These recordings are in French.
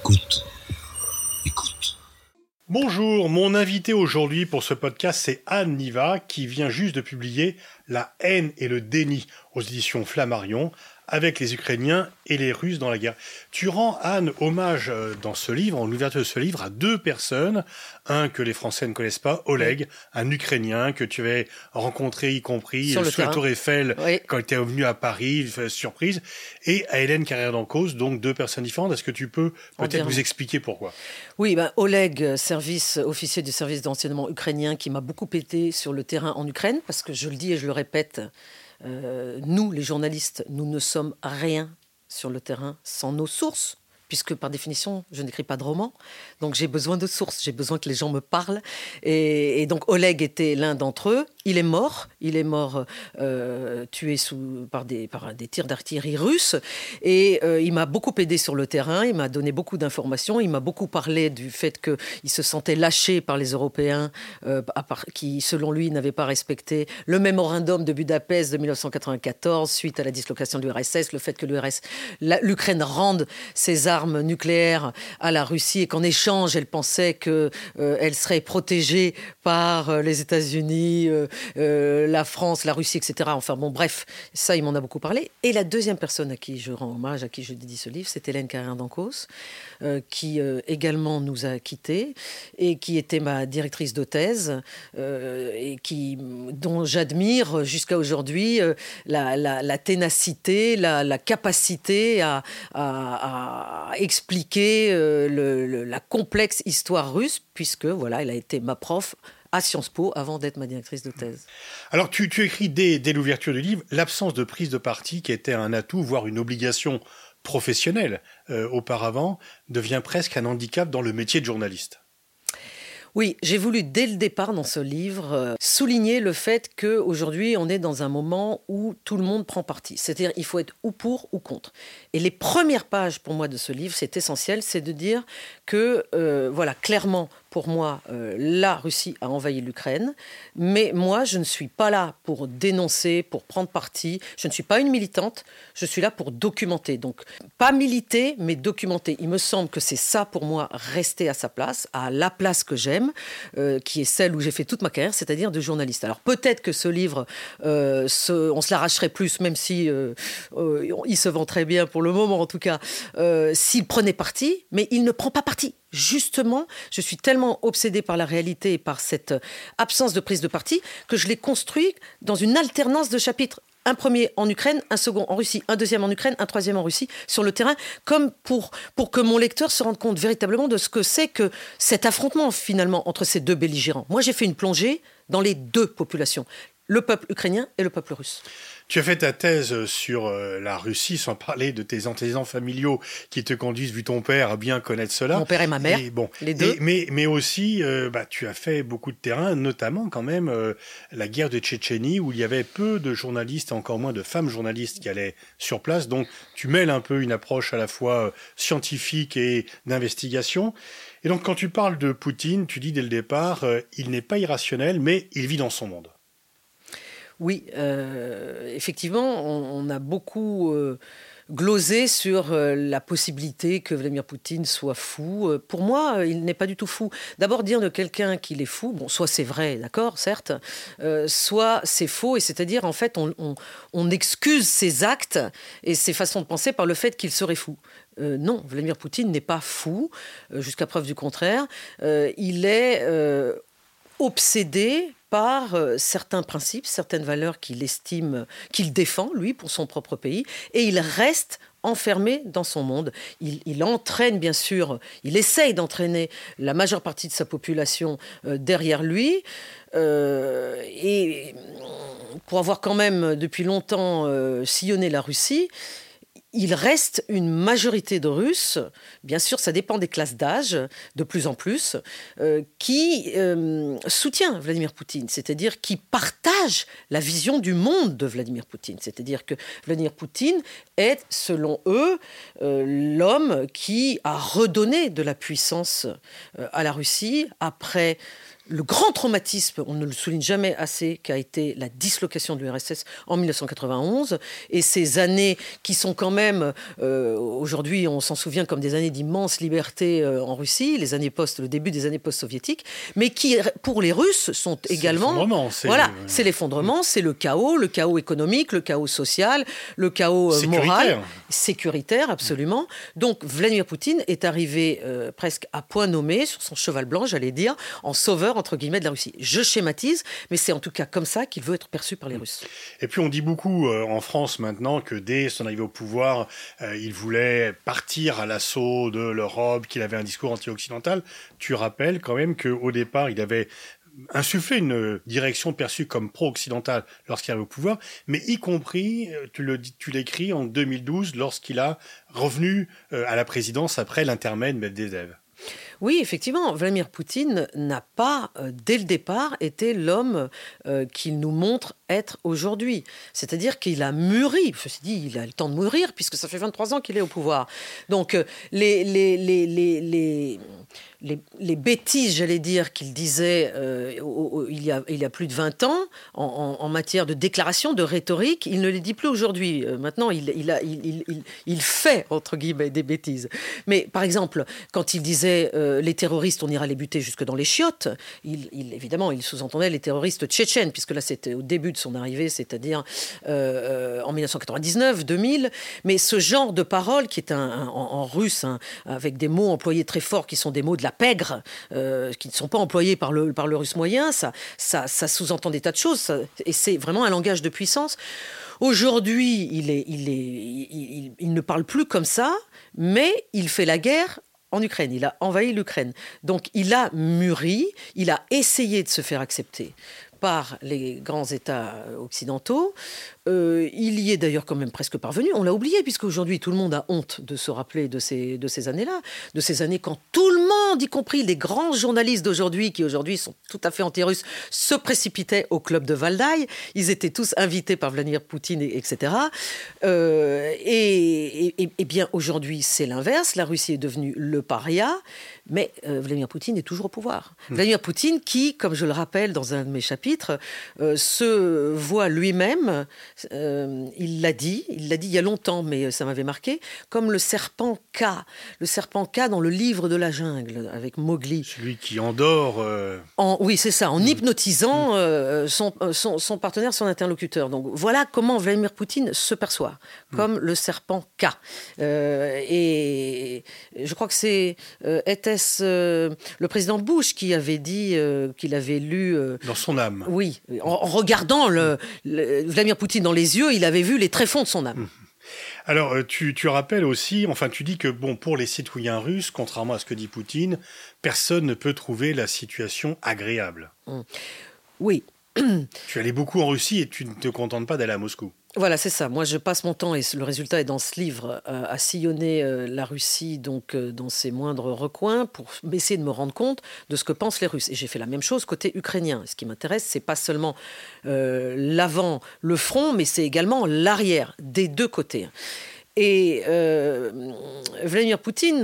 Écoute. Écoute. Bonjour, mon invité aujourd'hui pour ce podcast, c'est Anne Niva, qui vient juste de publier La haine et le déni aux éditions Flammarion, avec les Ukrainiens et les Russes dans la guerre. Tu rends, Anne, hommage dans ce livre, en l'ouverture de ce livre, à deux personnes. Un que les Français ne connaissent pas, Oleg, oui. Un Ukrainien que tu avais rencontré, y compris sous la Tour Eiffel, oui. Quand tu es venu à Paris, surprise, et à Hélène Carrière d'Encausse, donc deux personnes différentes. Est-ce que tu peux peut-être nous expliquer pourquoi ? Oui, Oleg, officier du service d'enseignement ukrainien, qui m'a beaucoup aidé sur le terrain en Ukraine, parce que je le dis et je le répète, nous, les journalistes, nous ne sommes rien sur le terrain sans nos sources, puisque par définition, je n'écris pas de romans. Donc j'ai besoin de sources, j'ai besoin que les gens me parlent. Et donc Oleg était l'un d'entre eux. Il est mort tué par des tirs d'artillerie russes. Et il m'a beaucoup aidé sur le terrain, il m'a donné beaucoup d'informations, il m'a beaucoup parlé du fait qu'il se sentait lâché par les Européens, qui, selon lui, n'avaient pas respecté le mémorandum de Budapest de 1994, suite à la dislocation de l'URSS, le fait que l'Ukraine rende ses armes nucléaires à la Russie et qu'en échange, elle pensait qu'elle serait protégée par les États-Unis, la France, la Russie, etc. Enfin bon, bref, ça, il m'en a beaucoup parlé. Et la deuxième personne à qui je rends hommage, à qui je dédie ce livre, c'est Hélène Carrière d'Encausse, qui également nous a quittés et qui était ma directrice de thèse et dont j'admire jusqu'à aujourd'hui la ténacité, la capacité à expliquer la complexe histoire russe, puisque voilà, elle a été ma prof à Sciences Po avant d'être ma directrice de thèse. Alors tu écris dès l'ouverture du livre l'absence de prise de parti, qui était un atout, voire une obligation professionnelle auparavant, devient presque un handicap dans le métier de journaliste. Oui, j'ai voulu dès le départ dans ce livre souligner le fait qu'aujourd'hui on est dans un moment où tout le monde prend parti. C'est-à-dire il faut être ou pour ou contre. Et les premières pages pour moi de ce livre, c'est essentiel, c'est de dire que clairement pour moi, la Russie a envahi l'Ukraine, mais moi, je ne suis pas là pour dénoncer, pour prendre parti. Je ne suis pas une militante, je suis là pour documenter. Donc, pas militer, mais documenter. Il me semble que c'est ça, pour moi, rester à sa place, à la place que j'aime, qui est celle où j'ai fait toute ma carrière, c'est-à-dire de journaliste. Alors, peut-être que ce livre, on se l'arracherait plus, même si il se vend très bien pour le moment, en tout cas, s'il prenait parti, mais il ne prend pas parti. Justement, je suis tellement obsédée par la réalité et par cette absence de prise de parti que je l'ai construit dans une alternance de chapitres. Un premier en Ukraine, un second en Russie, un deuxième en Ukraine, un troisième en Russie, sur le terrain, comme pour que mon lecteur se rende compte véritablement de ce que c'est que cet affrontement, finalement, entre ces deux belligérants. Moi, j'ai fait une plongée dans les deux populations, le peuple ukrainien et le peuple russe. Tu as fait ta thèse sur la Russie, sans parler de tes antécédents familiaux qui te conduisent, vu ton père, à bien connaître cela. Mon père et ma mère, les deux. Mais aussi, tu as fait beaucoup de terrain, notamment quand même la guerre de Tchétchénie, où il y avait peu de journalistes, et encore moins de femmes journalistes qui allaient sur place. Donc tu mêles un peu une approche à la fois scientifique et d'investigation. Et donc quand tu parles de Poutine, tu dis dès le départ, il n'est pas irrationnel, mais il vit dans son monde. Oui, effectivement, on a beaucoup glosé sur la possibilité que Vladimir Poutine soit fou. Pour moi, il n'est pas du tout fou. D'abord, dire de quelqu'un qu'il est fou, bon, soit c'est vrai, d'accord, certes, soit c'est faux, et c'est-à-dire, en fait, on excuse ses actes et ses façons de penser par le fait qu'il serait fou. Non, Vladimir Poutine n'est pas fou, jusqu'à preuve du contraire. Il est obsédé par certains principes, certaines valeurs qu'il estime, qu'il défend, lui, pour son propre pays, et il reste enfermé dans son monde. Il entraîne, bien sûr, il essaye d'entraîner la majeure partie de sa population derrière lui, et pour avoir quand même, depuis longtemps, sillonné la Russie, il reste une majorité de Russes, bien sûr ça dépend des classes d'âge, de plus en plus, qui soutient Vladimir Poutine, c'est-à-dire qui partagent la vision du monde de Vladimir Poutine. C'est-à-dire que Vladimir Poutine est, selon eux, l'homme qui a redonné de la puissance à la Russie après le grand traumatisme, on ne le souligne jamais assez, qu'a été la dislocation de l'URSS en 1991, et ces années qui sont quand même, aujourd'hui on s'en souvient comme des années d'immense liberté en Russie, le début des années post-soviétiques, mais qui pour les Russes sont également... C'est l'effondrement, c'est le chaos économique, le chaos social, le chaos moral, sécuritaire absolument. Donc Vladimir Poutine est arrivé presque à point nommé, sur son cheval blanc, j'allais dire, en sauveur entre guillemets de la Russie. Je schématise, mais c'est en tout cas comme ça qu'il veut être perçu par les Russes. Et puis on dit beaucoup en France maintenant que dès son arrivée au pouvoir, il voulait partir à l'assaut de l'Europe, qu'il avait un discours anti-occidental. Tu rappelles quand même qu'au départ, il avait insufflé une direction perçue comme pro-occidentale lorsqu'il arrive au pouvoir, mais y compris, tu l'écris en 2012, lorsqu'il a revenu à la présidence après l'intermède Medvedev. Oui, effectivement, Vladimir Poutine n'a pas, dès le départ, été l'homme qu'il nous montre être aujourd'hui. C'est-à-dire qu'il a mûri. Ceci dit, il a le temps de mûrir, puisque ça fait 23 ans qu'il est au pouvoir. Donc, les bêtises, j'allais dire, qu'il disait il y a plus de 20 ans, en matière de déclaration, de rhétorique, il ne les dit plus aujourd'hui. Maintenant, il fait, entre guillemets, des bêtises. Mais, par exemple, quand il disait les terroristes, on ira les buter jusque dans les chiottes, évidemment, il sous-entendait les terroristes tchétchènes, puisque là, c'était au début de son arrivée, c'est-à-dire en 1999, 2000. Mais ce genre de parole, qui est en russe, avec des mots employés très forts, qui sont des mots de la pègre, qui ne sont pas employés par le russe moyen, ça sous-entend des tas de choses, et c'est vraiment un langage de puissance. Aujourd'hui, il ne parle plus comme ça, mais il fait la guerre en Ukraine. Il a envahi l'Ukraine. Donc, il a mûri, il a essayé de se faire accepter par les grands États occidentaux. Il y est d'ailleurs quand même presque parvenu. On l'a oublié, puisqu'aujourd'hui, tout le monde a honte de se rappeler de ces années-là, de ces années quand tout le monde, y compris les grands journalistes d'aujourd'hui, qui aujourd'hui sont tout à fait anti-russes, se précipitaient au club de Valdaï. Ils étaient tous invités par Vladimir Poutine, etc. Et bien, aujourd'hui, c'est l'inverse. La Russie est devenue le paria, mais Vladimir Poutine est toujours au pouvoir. Vladimir Poutine qui, comme je le rappelle dans un de mes chapitres, se voit lui-même, il l'a dit il y a longtemps, mais ça m'avait marqué, comme le serpent K dans le livre de la jungle, avec Mowgli. Celui qui endort... Oui, c'est ça, en hypnotisant son partenaire, son interlocuteur. Donc voilà comment Vladimir Poutine se perçoit, comme le serpent K. Et je crois que était-ce le président Bush qui avait dit qu'il avait lu... dans son âme. Oui, en regardant Vladimir Poutine dans les yeux, il avait vu les tréfonds de son âme. Alors, tu rappelles aussi, enfin, tu dis que, pour les citoyens russes, contrairement à ce que dit Poutine, personne ne peut trouver la situation agréable. Oui. Tu allais beaucoup en Russie et tu ne te contentes pas d'aller à Moscou. Voilà, c'est ça. Moi, je passe mon temps, et le résultat est dans ce livre, à sillonner la Russie, donc dans ses moindres recoins, pour essayer de me rendre compte de ce que pensent les Russes. Et j'ai fait la même chose côté ukrainien. Ce qui m'intéresse, c'est pas seulement l'avant, le front, mais c'est également l'arrière, des deux côtés. Et Vladimir Poutine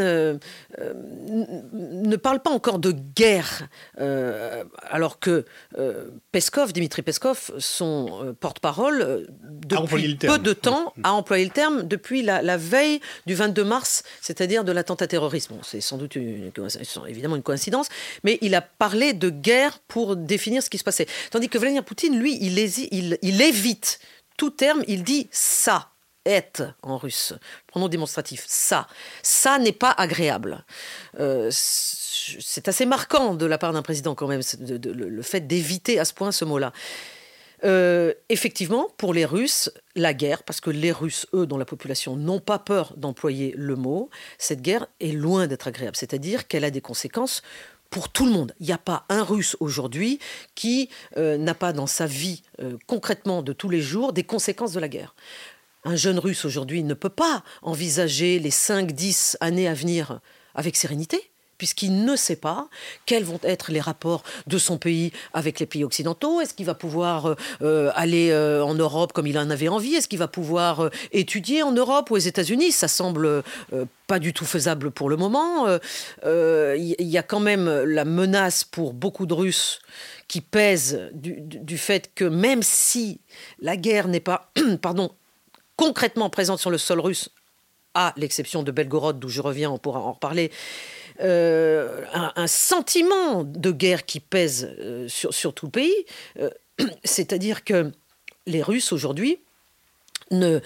ne parle pas encore de guerre, alors que Dimitri Peskov, son porte-parole, depuis peu de temps, a employé le terme depuis la veille du 22 mars, c'est-à-dire de l'attentat terroriste. Bon, c'est sans doute évidemment une coïncidence, mais il a parlé de guerre pour définir ce qui se passait. Tandis que Vladimir Poutine, lui, il évite tout terme, il dit « ça ». Est en russe, pronom démonstratif, ça n'est pas agréable. C'est assez marquant de la part d'un président quand même, le fait d'éviter à ce point ce mot-là. Effectivement, pour les Russes, la guerre, parce que les Russes, eux, dont la population, n'ont pas peur d'employer le mot, cette guerre est loin d'être agréable, c'est-à-dire qu'elle a des conséquences pour tout le monde. Il n'y a pas un Russe aujourd'hui qui n'a pas dans sa vie, concrètement de tous les jours, des conséquences de la guerre. Un jeune Russe aujourd'hui ne peut pas envisager les 5-10 années à venir avec sérénité, puisqu'il ne sait pas quels vont être les rapports de son pays avec les pays occidentaux. Est-ce qu'il va pouvoir aller en Europe comme il en avait envie? Est-ce qu'il va pouvoir étudier en Europe ou aux États-Unis? Ça semble pas du tout faisable pour le moment. Il y a quand même la menace pour beaucoup de Russes qui pèse du fait que même si la guerre n'est pas concrètement présente sur le sol russe, à l'exception de Belgorod, d'où je reviens, on pourra en reparler, un sentiment de guerre qui pèse sur tout le pays. C'est-à-dire que les Russes, aujourd'hui, ne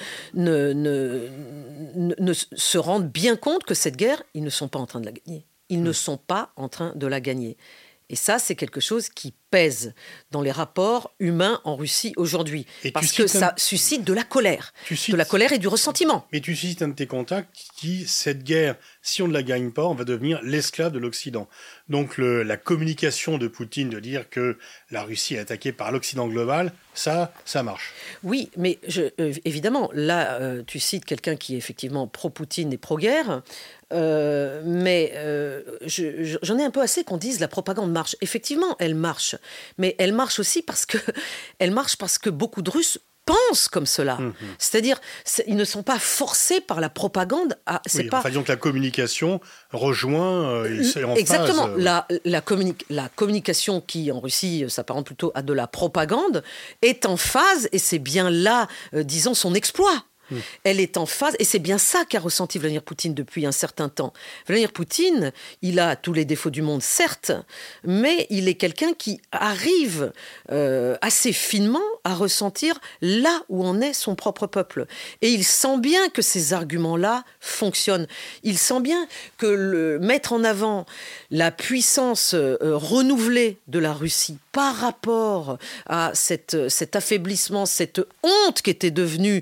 se rendent bien compte que cette guerre, ils ne sont pas en train de la gagner. Ils ne sont pas en train de la gagner. Et ça, c'est quelque chose qui pèse dans les rapports humains en Russie aujourd'hui. Parce que ça suscite de la colère. De la colère et du ressentiment. Mais tu cites un de tes contacts qui dit, cette guerre, si on ne la gagne pas, on va devenir l'esclave de l'Occident. Donc la communication de Poutine de dire que la Russie est attaquée par l'Occident global, ça marche. Oui, mais évidemment, là, tu cites quelqu'un qui est effectivement pro-Poutine et pro-guerre. Mais j'en ai un peu assez qu'on dise la propagande marche. Effectivement, elle marche. Mais elle marche aussi parce que beaucoup de Russes pensent comme cela. C'est-à-dire, ils ne sont pas forcés par la propagande. Disons que la communication rejoint en exactement. phase. La communication qui, en Russie, s'apparente plutôt à de la propagande, est en phase, et c'est bien là, disons, son exploit. Elle est en phase, et c'est bien ça qu'a ressenti Vladimir Poutine depuis un certain temps. Vladimir Poutine, il a tous les défauts du monde, certes, mais il est quelqu'un qui arrive assez finement à ressentir là où en est son propre peuple. Et il sent bien que ces arguments-là fonctionnent. Il sent bien que mettre en avant la puissance renouvelée de la Russie par rapport à cet affaiblissement, cette honte qui était devenue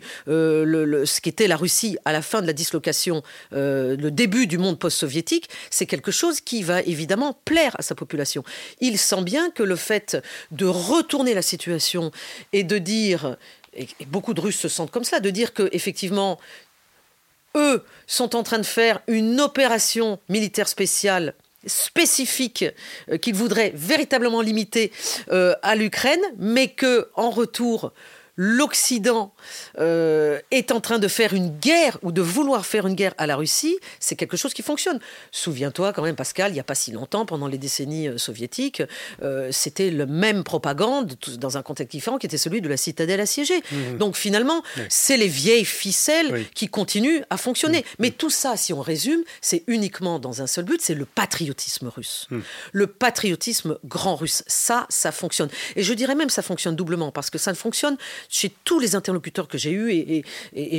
ce qu'était la Russie à la fin de la dislocation, le début du monde post-soviétique, c'est quelque chose qui va évidemment plaire à sa population. Il sent bien que le fait de retourner la situation et de dire, et beaucoup de Russes se sentent comme ça, de dire qu'effectivement, eux sont en train de faire une opération militaire spéciale spécifique qu'ils voudraient véritablement limiter à l'Ukraine, mais qu'en retour, l'Occident est en train de faire une guerre ou de vouloir faire une guerre à la Russie, c'est quelque chose qui fonctionne. Souviens-toi quand même, Pascal, il n'y a pas si longtemps, pendant les décennies soviétiques, c'était le même propagande, dans un contexte différent, qui était celui de la citadelle assiégée. Donc finalement, c'est les vieilles ficelles qui continuent à fonctionner. Mais tout ça, si on résume, c'est uniquement dans un seul but, c'est le patriotisme russe. Le patriotisme grand russe. Ça fonctionne. Et je dirais même ça fonctionne doublement, parce que ça fonctionne chez tous les interlocuteurs que j'ai eus, et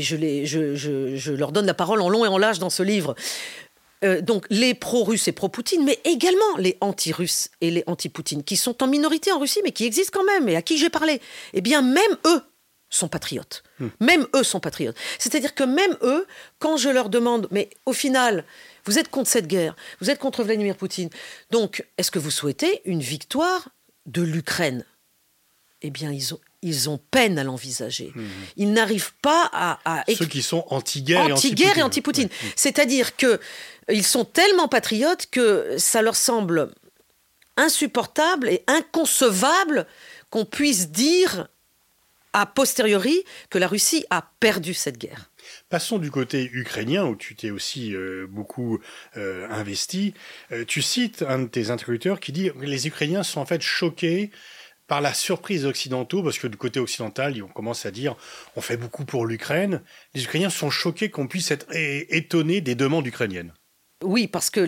je leur donne la parole en long et en large dans ce livre. Donc les pro-russes et pro-Poutine, mais également les anti-russes et les anti-Poutine, qui sont en minorité en Russie, mais qui existent quand même, et à qui j'ai parlé. Eh bien, même eux sont patriotes. Même eux sont patriotes. C'est-à-dire que même eux, quand je leur demande, mais au final, vous êtes contre cette guerre, vous êtes contre Vladimir Poutine, donc est-ce que vous souhaitez une victoire de l'Ukraine? Eh bien, ils ont peine à l'envisager. Ils n'arrivent pas à... Ceux qui sont anti-guerre et anti-Poutine. C'est-à-dire qu'ils sont tellement patriotes que ça leur semble insupportable et inconcevable qu'on puisse dire a posteriori que la Russie a perdu cette guerre. Passons du côté ukrainien, où tu t'es aussi beaucoup investi. Tu cites un de tes interlocuteurs qui dit que les Ukrainiens sont en fait choqués par la surprise occidentaux, parce que du côté occidental, on commence à dire on fait beaucoup pour l'Ukraine. Les Ukrainiens sont choqués qu'on puisse être étonnés des demandes ukrainiennes. Oui, parce que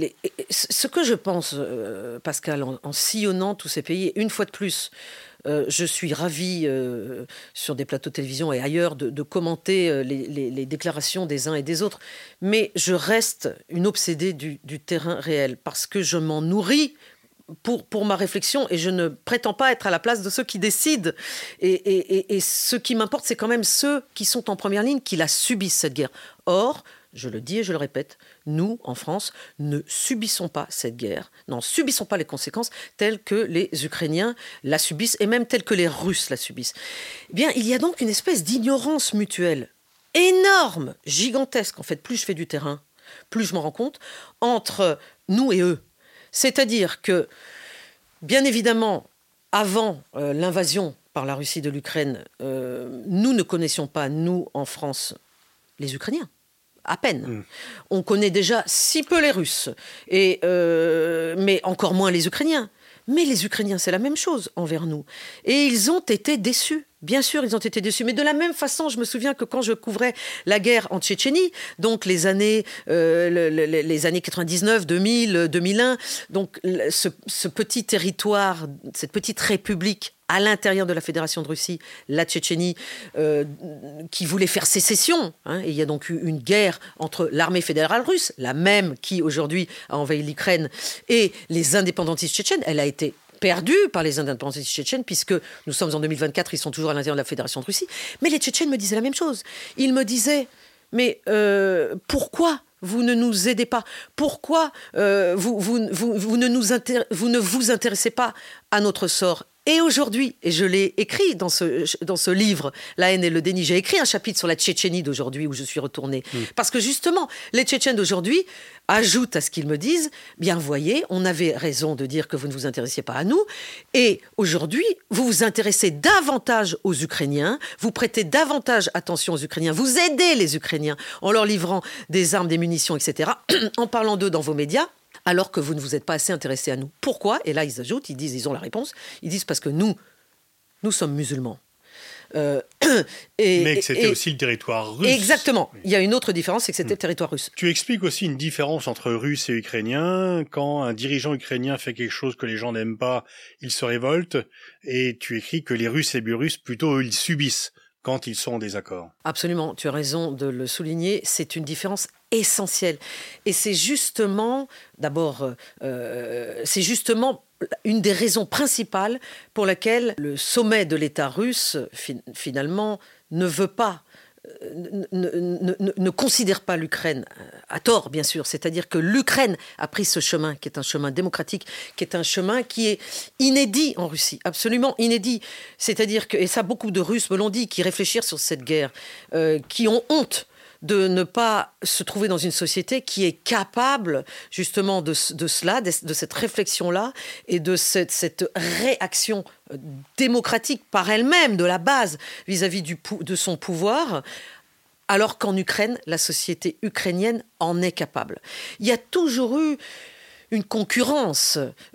ce que je pense, Pascal, en sillonnant tous ces pays, une fois de plus, je suis ravie sur des plateaux de télévision et ailleurs de commenter les déclarations des uns et des autres, mais je reste une obsédée du terrain réel, parce que je m'en nourris pour ma réflexion, et je ne prétends pas être à la place de ceux qui décident. Et ce qui m'importe, c'est quand même ceux qui sont en première ligne, qui la subissent, cette guerre. Or, je le dis et je le répète, nous, en France, ne subissons pas cette guerre, n'en subissons pas les conséquences telles que les Ukrainiens la subissent, et même telles que les Russes la subissent. Eh bien, il y a donc une espèce d'ignorance mutuelle énorme, gigantesque, en fait, plus je fais du terrain, plus je m'en rends compte, entre nous et eux. C'est-à-dire que, bien évidemment, avant l'invasion par la Russie de l'Ukraine, nous ne connaissions pas, nous, en France, les Ukrainiens. À peine. On connaît déjà si peu les Russes, mais encore moins les Ukrainiens. Mais les Ukrainiens, c'est la même chose envers nous. Et ils ont été déçus. Bien sûr, ils ont été déçus. Mais de la même façon, je me souviens que quand je couvrais la guerre en Tchétchénie, donc les années 99, 2000, 2001, donc ce petit territoire, cette petite république à l'intérieur de la Fédération de Russie, la Tchétchénie, qui voulait faire sécession. Et il y a donc eu une guerre entre l'armée fédérale russe, la même qui aujourd'hui a envahi l'Ukraine, et les indépendantistes tchétchènes. Elle a été perdue par les indépendantistes tchétchènes, puisque nous sommes en 2024, ils sont toujours à l'intérieur de la Fédération de Russie. Mais les Tchétchènes me disaient la même chose. Ils me disaient, mais pourquoi vous ne nous aidez pas? Pourquoi vous ne vous intéressez pas à notre sort? Et aujourd'hui, et je l'ai écrit dans ce livre, La haine et le déni, j'ai écrit un chapitre sur la Tchétchénie d'aujourd'hui où je suis retournée. Parce que justement, les Tchétchènes d'aujourd'hui ajoutent à ce qu'ils me disent, bien voyez, on avait raison de dire que vous ne vous intéressiez pas à nous, et aujourd'hui, vous vous intéressez davantage aux Ukrainiens, vous prêtez davantage attention aux Ukrainiens, vous aidez les Ukrainiens en leur livrant des armes, des munitions, etc., en parlant d'eux dans vos médias, alors que vous ne vous êtes pas assez intéressés à nous. Pourquoi? Et là, ils ajoutent, ils ont la réponse, ils disent parce que nous sommes musulmans. Mais que c'était aussi le territoire russe. Exactement. Il y a une autre différence, c'est que c'était le territoire russe. Tu expliques aussi une différence entre Russes et Ukrainiens. Quand un dirigeant ukrainien fait quelque chose que les gens n'aiment pas, ils se révoltent. Et tu écris que les Russes et les Biélorusses, plutôt, eux, ils subissent quand ils sont en désaccord. Absolument, tu as raison de le souligner. C'est une différence essentielle. Et c'est justement, d'abord, c'est justement une des raisons principales pour laquelle le sommet de l'État russe, finalement, ne veut pas, ne considère pas l'Ukraine, à tort bien sûr, c'est-à-dire que l'Ukraine a pris ce chemin, qui est un chemin démocratique, qui est un chemin qui est inédit en Russie, absolument inédit. C'est-à-dire que, et ça beaucoup de Russes me l'ont dit, qui réfléchissent sur cette guerre, qui ont honte de ne pas se trouver dans une société qui est capable justement de cela, de cette réflexion-là et de cette réaction démocratique par elle-même, de la base, vis-à-vis de son pouvoir, alors qu'en Ukraine, la société ukrainienne en est capable. Il y a toujours eu une concurrence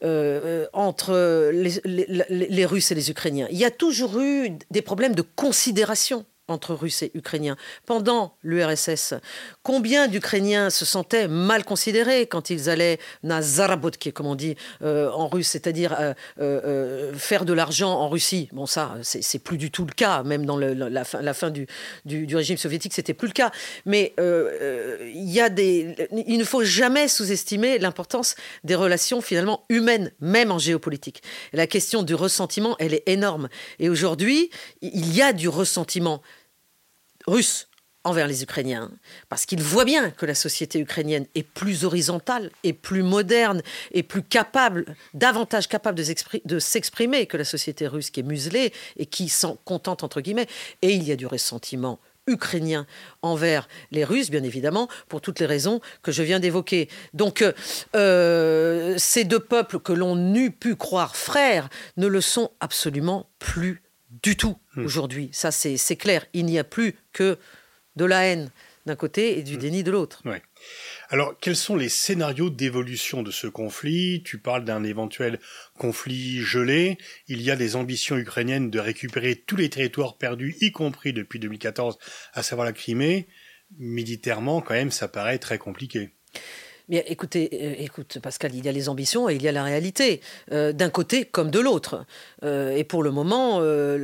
entre les Russes et les Ukrainiens. Il y a toujours eu des problèmes de considération entre Russes et Ukrainiens. Pendant l'URSS, combien d'Ukrainiens se sentaient mal considérés quand ils allaient na zarabotki, comme on dit en russe, c'est-à-dire faire de l'argent en Russie. Bon, ça, c'est plus du tout le cas. Même dans la fin du régime soviétique, c'était plus le cas. Mais il ne faut jamais sous-estimer l'importance des relations finalement humaines, même en géopolitique. Et la question du ressentiment, elle est énorme. Et aujourd'hui, il y a du ressentiment russe envers les Ukrainiens, parce qu'ils voient bien que la société ukrainienne est plus horizontale, et plus moderne, et plus capable, davantage capable de s'exprimer que la société russe qui est muselée et qui s'en contente, entre guillemets. Et il y a du ressentiment ukrainien envers les Russes, bien évidemment, pour toutes les raisons que je viens d'évoquer. Donc, ces deux peuples que l'on eût pu croire frères ne le sont absolument plus du tout aujourd'hui. Ça, c'est clair. Il n'y a plus que de la haine d'un côté et du déni de l'autre. Ouais. Alors, quels sont les scénarios d'évolution de ce conflit? Tu parles d'un éventuel conflit gelé. Il y a des ambitions ukrainiennes de récupérer tous les territoires perdus, y compris depuis 2014, à savoir la Crimée. Militairement, quand même, ça paraît très compliqué. Bien, écoute, Pascal, il y a les ambitions et il y a la réalité, d'un côté comme de l'autre. Et pour le moment,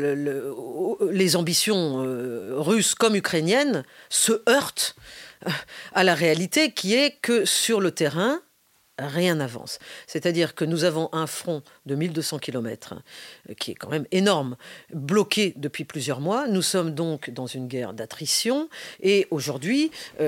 les ambitions russes comme ukrainiennes se heurtent à la réalité qui est que sur le terrain, rien n'avance. C'est-à-dire que nous avons un front de 1200 km, qui est quand même énorme, bloqué depuis plusieurs mois. Nous sommes donc dans une guerre d'attrition. Et aujourd'hui,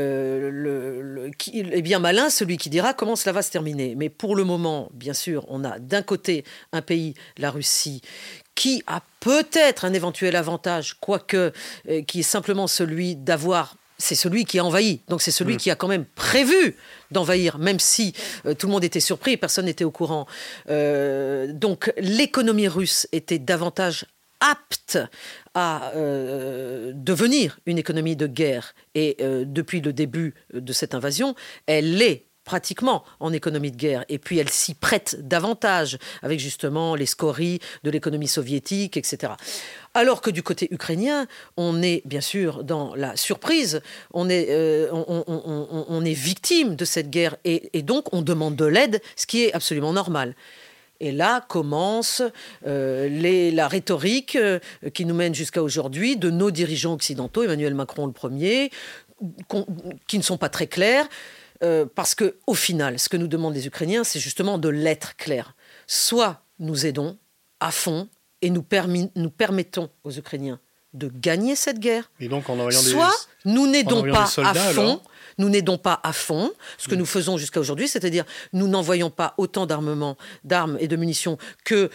est bien malin celui qui dira comment cela va se terminer. Mais pour le moment, bien sûr, on a d'un côté un pays, la Russie, qui a peut-être un éventuel avantage, quoique, qui est simplement celui d'avoir c'est celui qui a envahi. Donc c'est celui qui a quand même prévu d'envahir, même si tout le monde était surpris et personne n'était au courant. Donc l'économie russe était davantage apte à devenir une économie de guerre. Et depuis le début de cette invasion, elle l'est pratiquement en économie de guerre. Et puis elle s'y prête davantage avec justement les scories de l'économie soviétique, etc. Alors que du côté ukrainien, on est bien sûr dans la surprise, on est victime de cette guerre et donc on demande de l'aide, ce qui est absolument normal. Et là commence la rhétorique qui nous mène jusqu'à aujourd'hui de nos dirigeants occidentaux, Emmanuel Macron le premier, qui ne sont pas très clairs. Parce qu'au final, ce que nous demandent les Ukrainiens, c'est justement de l'être clair. Soit nous aidons à fond et nous permettons aux Ukrainiens de gagner cette guerre, et donc, en soit nous n'aidons pas à fond. Alors. Nous n'aidons pas à fond ce que nous faisons jusqu'à aujourd'hui, c'est-à-dire nous n'envoyons pas autant d'armement, d'armes et de munitions que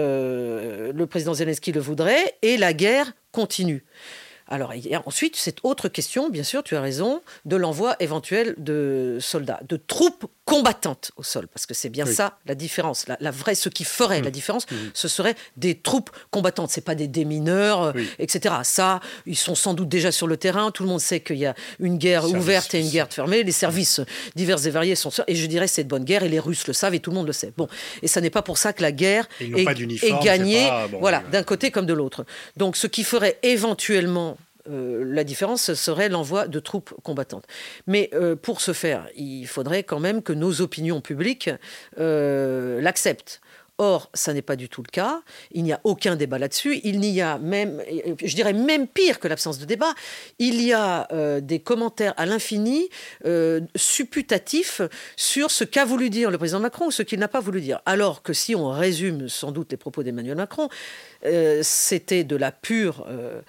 le président Zelensky le voudrait, et la guerre continue. Alors, il y a ensuite cette autre question, bien sûr, tu as raison, de l'envoi éventuel de soldats, de troupes combattantes au sol, parce que c'est bien ça la différence. La vraie, ce qui ferait la différence, ce serait des troupes combattantes. C'est pas des démineurs, etc. Ça, ils sont sans doute déjà sur le terrain. Tout le monde sait qu'il y a une guerre ouverte et une guerre fermée. Les services divers et variés sont sûrs. Et je dirais c'est de bonne guerre, et les Russes le savent, et tout le monde le sait. Bon, et ça n'est pas pour ça que la guerre est gagnée, d'un côté comme de l'autre. Donc, ce qui ferait éventuellement la différence, ce serait l'envoi de troupes combattantes. Mais pour ce faire, il faudrait quand même que nos opinions publiques l'acceptent. Or, ça n'est pas du tout le cas. Il n'y a aucun débat là-dessus. Il n'y a même, je dirais même pire que l'absence de débat, il y a des commentaires à l'infini supputatifs sur ce qu'a voulu dire le président Macron ou ce qu'il n'a pas voulu dire. Alors que si on résume sans doute les propos d'Emmanuel Macron, c'était de la pure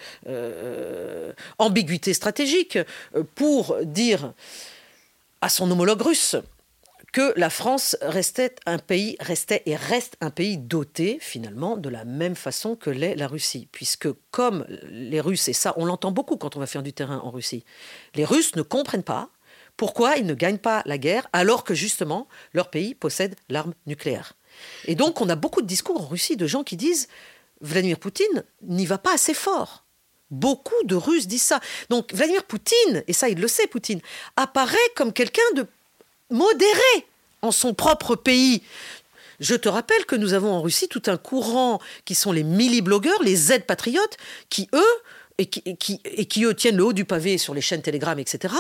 ambiguïté stratégique pour dire à son homologue russe que la France restait et reste un pays doté, finalement, de la même façon que l'est la Russie. Puisque comme les Russes, et ça, on l'entend beaucoup quand on va faire du terrain en Russie, les Russes ne comprennent pas pourquoi ils ne gagnent pas la guerre alors que, justement, leur pays possède l'arme nucléaire. Et donc, on a beaucoup de discours en Russie de gens qui disent « Vladimir Poutine n'y va pas assez fort ». Beaucoup de Russes disent ça. Donc, Vladimir Poutine, et ça, il le sait, Poutine, apparaît comme quelqu'un de modéré en son propre pays. Je te rappelle que nous avons en Russie tout un courant qui sont les milli-blogueurs, les Z-patriotes, qui, eux, et qui eux tiennent le haut du pavé sur les chaînes Telegram, etc.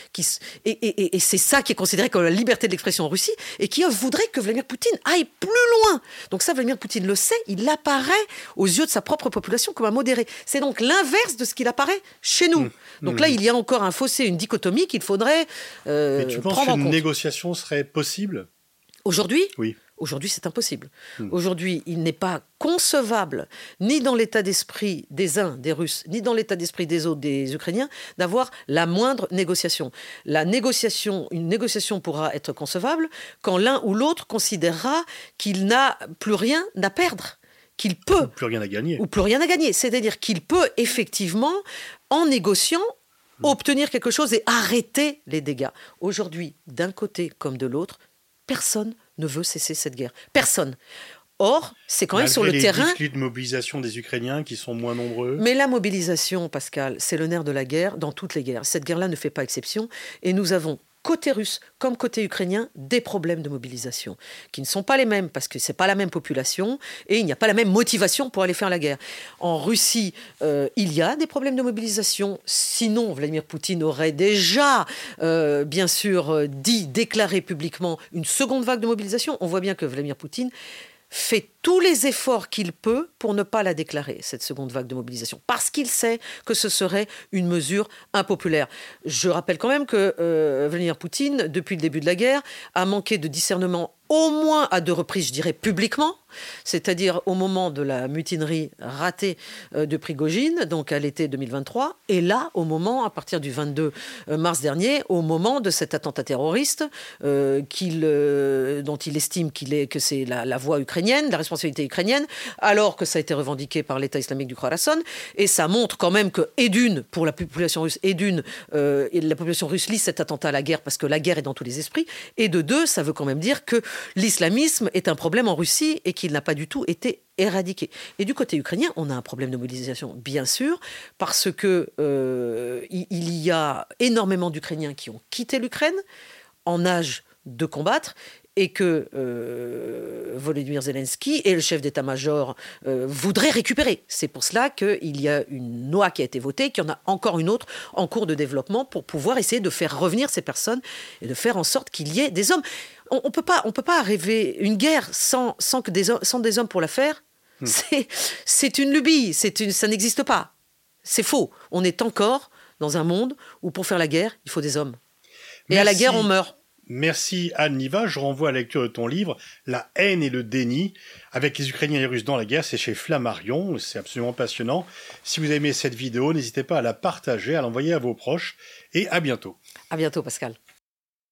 Et c'est ça qui est considéré comme la liberté de l'expression en Russie, et qui eux voudraient que Vladimir Poutine aille plus loin. Donc ça, Vladimir Poutine le sait, il apparaît aux yeux de sa propre population comme un modéré. C'est donc l'inverse de ce qu'il apparaît chez nous. Donc là, il y a encore un fossé, une dichotomie qu'il faudrait prendre en compte. Mais tu penses qu'une négociation serait possible ? Aujourd'hui ? Oui. Aujourd'hui, c'est impossible. Aujourd'hui, il n'est pas concevable, ni dans l'état d'esprit des uns, des Russes, ni dans l'état d'esprit des autres, des Ukrainiens, d'avoir la moindre négociation. Une négociation pourra être concevable quand l'un ou l'autre considérera qu'il n'a plus rien à perdre, qu'il peut... Ou plus rien à gagner. Ou plus rien à gagner. C'est-à-dire qu'il peut effectivement, en négociant, obtenir quelque chose et arrêter les dégâts. Aujourd'hui, d'un côté comme de l'autre, personne ne veut cesser cette guerre. Personne. Or, c'est quand même sur le terrain... Malgré les de mobilisation des Ukrainiens qui sont moins nombreux. Mais la mobilisation, Pascal, c'est le nerf de la guerre dans toutes les guerres. Cette guerre-là ne fait pas exception. Et nous avons, côté russe comme côté ukrainien, des problèmes de mobilisation qui ne sont pas les mêmes parce que c'est pas la même population et il n'y a pas la même motivation pour aller faire la guerre. En Russie, il y a des problèmes de mobilisation. Sinon, Vladimir Poutine aurait déjà, bien sûr, déclaré publiquement une seconde vague de mobilisation. On voit bien que Vladimir Poutine fait tous les efforts qu'il peut pour ne pas la déclarer, cette seconde vague de mobilisation, parce qu'il sait que ce serait une mesure impopulaire. Je rappelle quand même que Vladimir Poutine, depuis le début de la guerre, a manqué de discernement au moins à 2 reprises, je dirais publiquement, c'est-à-dire au moment de la mutinerie ratée de Prigojine, donc à l'été 2023, et là, au moment, à partir du 22 mars dernier, au moment de cet attentat terroriste dont il estime que c'est la voie ukrainienne, la responsabilité ukrainienne, alors que ça a été revendiqué par l'État islamique du Khorasan, et ça montre quand même que, pour la population russe, la population russe lit cet attentat à la guerre parce que la guerre est dans tous les esprits, et de deux, ça veut quand même dire que l'islamisme est un problème en Russie et qu'il n'a pas du tout été éradiqué. Et du côté ukrainien, on a un problème de mobilisation, bien sûr, parce que il y a énormément d'Ukrainiens qui ont quitté l'Ukraine en âge de combattre, et que Volodymyr Zelensky et le chef d'état-major voudraient récupérer. C'est pour cela qu'il y a une loi qui a été votée, qu'il y en a encore une autre en cours de développement pour pouvoir essayer de faire revenir ces personnes et de faire en sorte qu'il y ait des hommes. On peut pas rêver une guerre sans des hommes pour la faire. C'est une lubie, ça n'existe pas. C'est faux. On est encore dans un monde où pour faire la guerre, il faut des hommes. Et à la guerre, on meurt. Merci Anne Niva, je renvoie à la lecture de ton livre « La haine et le déni » avec les Ukrainiens et les Russes dans la guerre, c'est chez Flammarion, c'est absolument passionnant. Si vous aimez cette vidéo, n'hésitez pas à la partager, à l'envoyer à vos proches et à bientôt. À bientôt Pascal.